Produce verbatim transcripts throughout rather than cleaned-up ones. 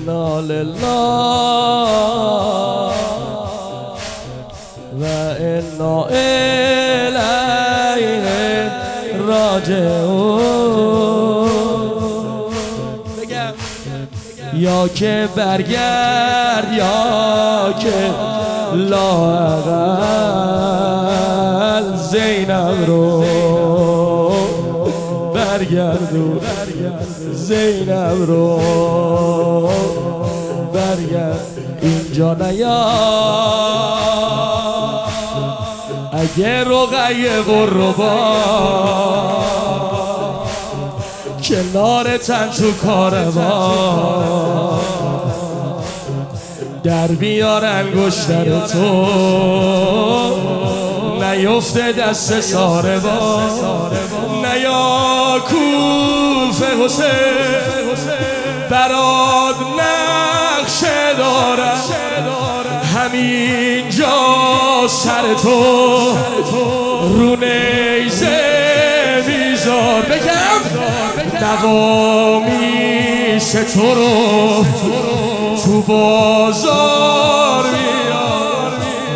انا لله و انا الیه راجعون. بگم یا که برگرد یا که لااقل زینب رو برگردون، زینب رو برگرد اینجا نیا. اگه رقیه قربا کنار تن تو کاروان در بیار انگشتر تو نیفته دست ساربان. نیا کوفه حسین برات نقشه دارم همینجا سر تو رو نیزه میذار. بگم نوامیس تو رو تو بازار بیار.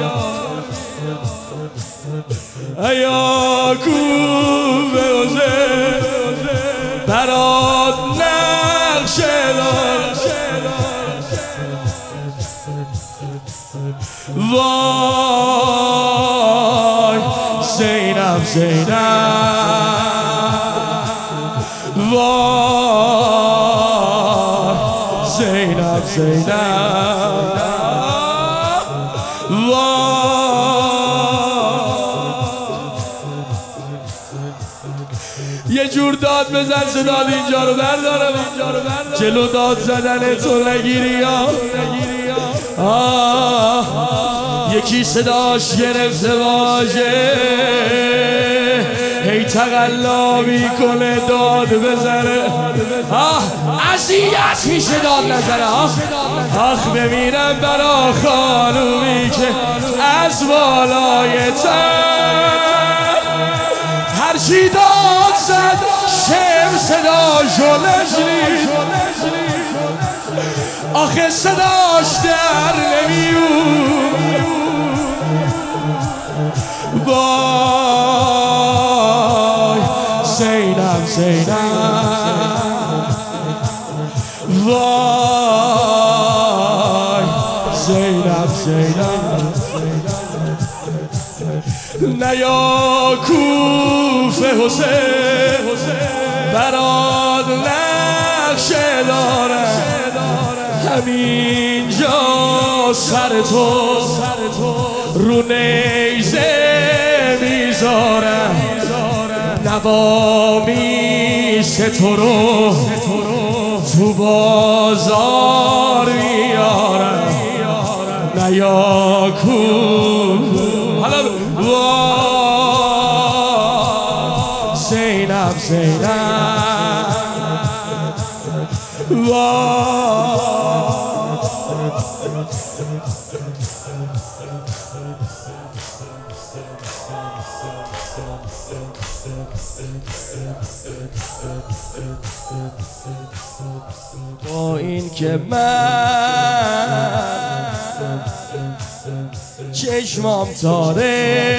ایا کوفه حسین برات نقشه دارم وای زینب زینب وای زینب زینب یه جور داد بزن صداد اینجا رو بردارم جلو داد زدن تو نگیری آه یکی صداش گرفته باشه هی تقلا میکنه داد بزنه آه اذیت میشه داد نزنه آخ بمیرم برا خانومی که از بالای تن هرچی داد زد شم صداشو نشنید آخه صداش در نمیون. وای زینب زینب وای زینب زینب نیا کوفه حسین برات نقشه دارم همینجا سر تو رو نیزه میذارم نوامیس تو رو تو بازار میارم. نیا کوفه حالا زینب زینب با این که من چشمام تاره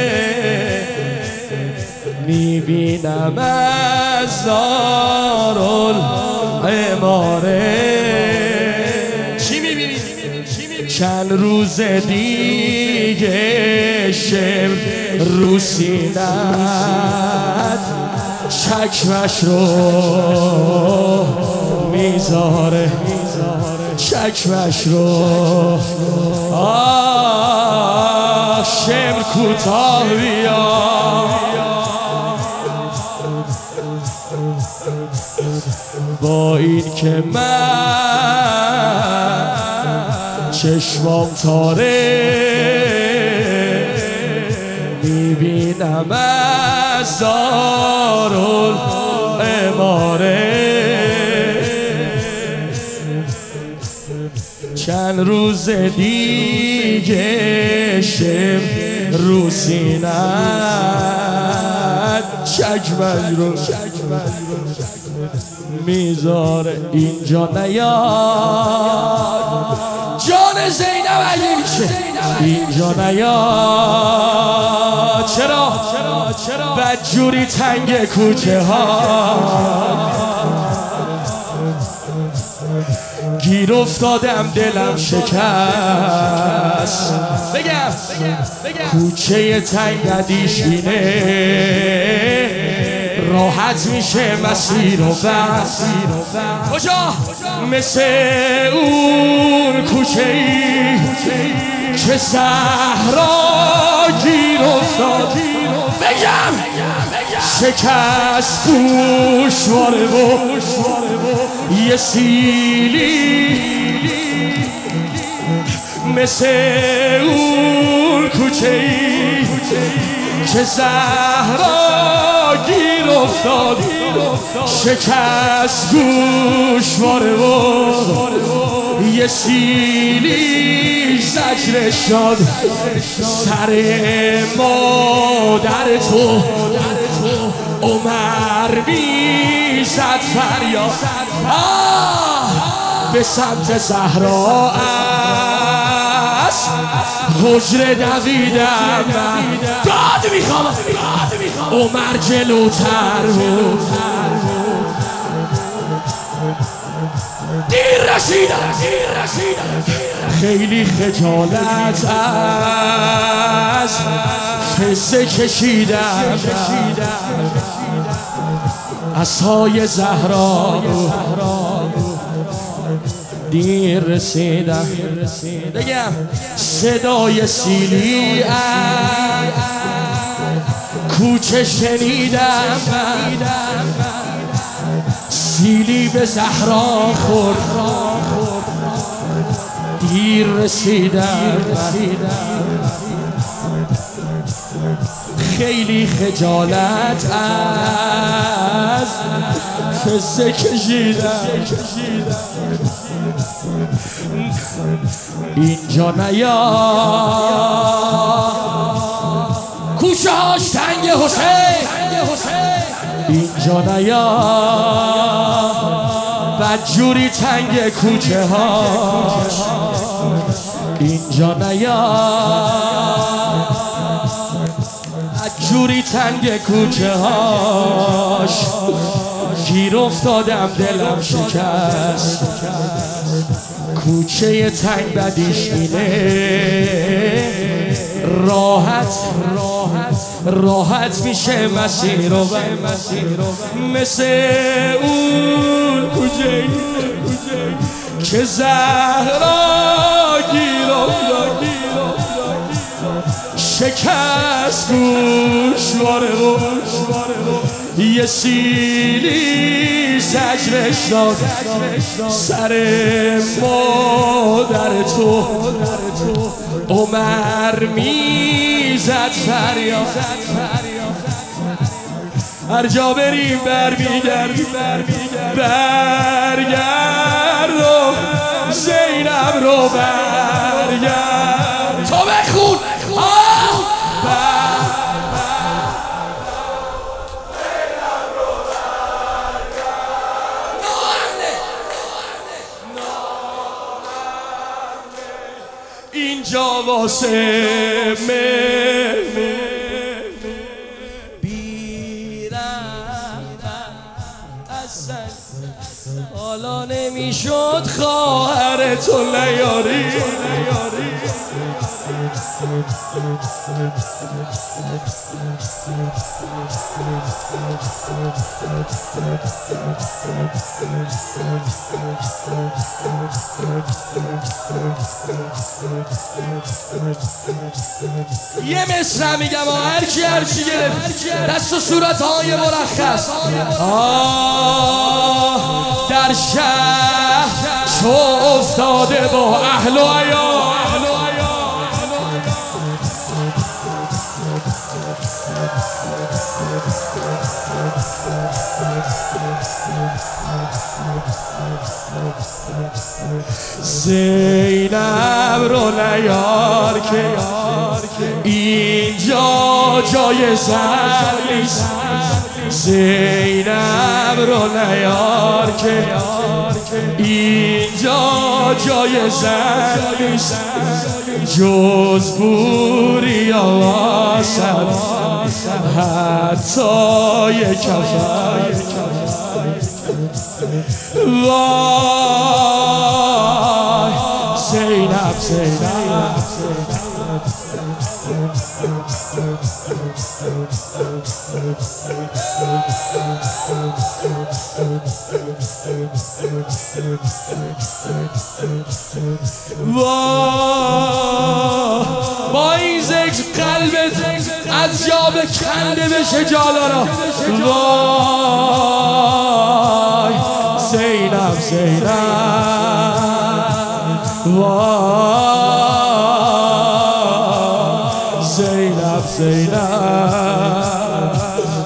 میبینم از دارالعماره چی میبینی؟ چند روز دیگه شم رو سینت چکمش رو میذاره چکمش رو آه شم کوتاه بیا با این که من چشمام تاره میبینم از دارالعماره چند روز دیگه شم رو سینت چکمش رو میذاره اینجا نیاد. جان زینب اگه میشه اینجا نیاد. چرا؟ بدجوری تنگ کوچه ها گیر افتادم دلم شکست. بگم کوچه تنگ ندیش اینه راحت میشه مسیر و بس. کجا؟ مثل اون کوچه ای که صحرا گیر افتاد. بگم شکست گوشواره و یه سیلی مثل اون کوچه ای که زهرا گیر افتاد. شکست گوشواره و یه سیلی زجرش شد. سر مادر تو عمر میزد فریاد. به سمت زهرا از حجره دویدم. داد میخوام عمر جلوتر بود. دیر رسیدم خیلی خجالت از قصه کشیدم. عصای زهرا دیر رسیدم. بگم صدای سیلی از کوچه شنیدم. سیلی به زهرا خورد دیر رسیدم. خیلی خجالت از قصه کشیدم. اینجا نیاد. کوچه هاش تنگ حسین اینجا نیاد. بدجوری تنگ کوچه هاش اینجا نیاد. بدجوری تنگ کوچه هاش گیر افتادم دلم شکست. کوچه تنگ بدیش اینه راحت راحت میشه مسیر و مثل اون کوچه که زهرا گیر افتاد. شکست گوشواره و یه سیلی زجرش داد. سر مادر تو عمر میزد فریاد. هر جا بریم برمیگرد برگرد و زینب رو برگرد. تو بخون اینجا واسه بیرم اصلا حالا نمیشد خواهر تو نیاری. یه مصرع میگم هرچی هرچی گرفت دست و صورتهای مرخص. آه در شهر چو افتاده با اهل و عیال. زینب رو نیار که اینجا جای زن نیست. زینب رو نیار که اینجا جای زن نیست. جز بوری آسد حتی یک کفر. وای زینب زینب وای با این ذکر قلبت از جا بکنده بشه جالانا. وای زینب زینب وای زینب زینب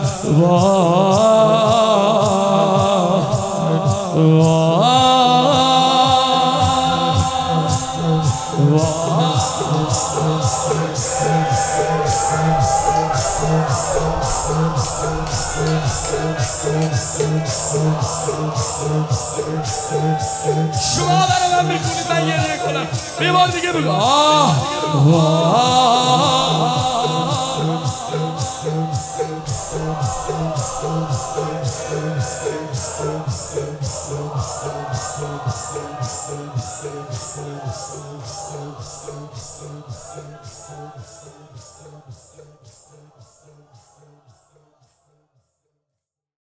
وای شما برای من میکنید من گریه کنم. یه بار دیگه بگو آه واه